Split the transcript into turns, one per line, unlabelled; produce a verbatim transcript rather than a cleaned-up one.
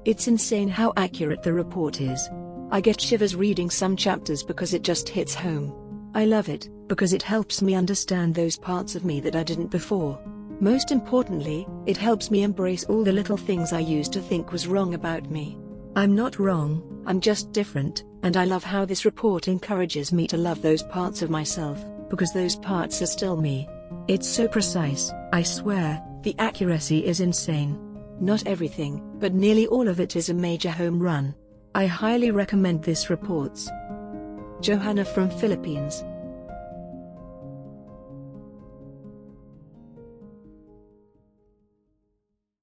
It's insane how accurate the report is. I get shivers reading some chapters because it just hits home. I love it, because it helps me understand those parts of me that I didn't before. Most importantly, it helps me embrace all the little things I used to think was wrong about me. I'm not wrong, I'm just different, and I love how this report encourages me to love those parts of myself, because those parts are still me. It's so precise, I swear, the accuracy is insane. Not everything, but nearly all of it is a major home run. I highly recommend this reports. Johanna from Philippines.